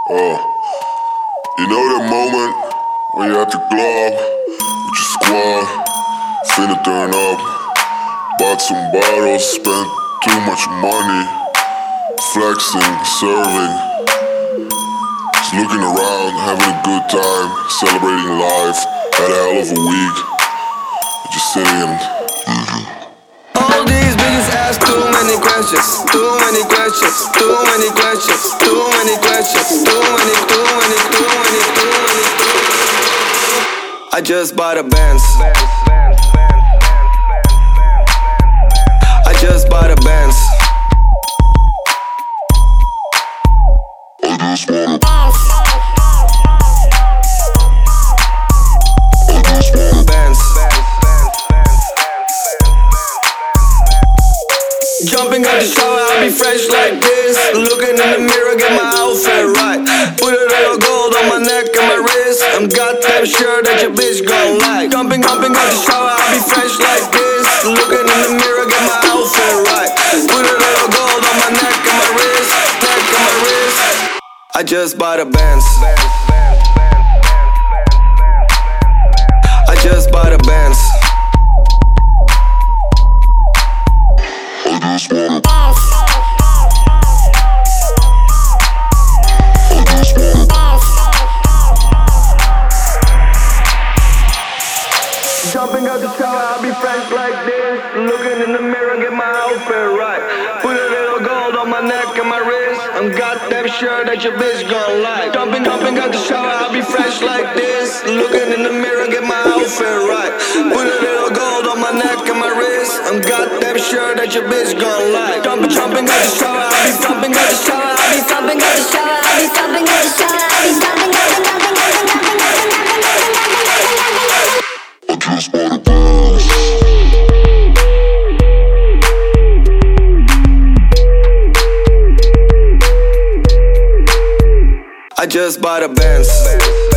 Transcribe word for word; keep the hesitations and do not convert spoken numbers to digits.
Uh, you know that moment when you're at the club with your squad, finna turn up, bought some bottles, spent too much money, flexing, serving, just looking around, having a good time, celebrating life, had a hell of a week, just sitting and all these bitches ask too many questions, too many questions, too many questions, too many questions, too many, too many, too many, too many, too many. I just bought a Benz. I just bought a Benz. I just bought a Benz. Jumping out the shower, I be fresh like this. Looking in the mirror, get my outfit right. Put a little gold on my neck and my wrist. I'm goddamn sure that your bitch gon' like. Jumping, jumping out the shower, I be fresh like this. Looking in the mirror, get my outfit right. Put a little gold on my neck and my wrist, neck and my wrist. I just bought a Benz. I just bought a Benz. I just bought a Jumping out the shower, I'll be fresh like this. Looking in the mirror, get my outfit right. Put a little gold on my neck and my wrist. I'm goddamn sure that your bitch gon' like. Jumping, jumping out the shower, I'll be fresh like this. Looking in the mirror, get my outfit right. Put a little gold on my neck and my wrist. I'm goddamn sure that your bitch gon' like. Jumping, jumping out the shower, I'll be jumping out the shower, I'll be jumping out the shower, I'll be jumping out the shower, I'll be jumping out the shower. I just bought a Benz. I just bought a Benz.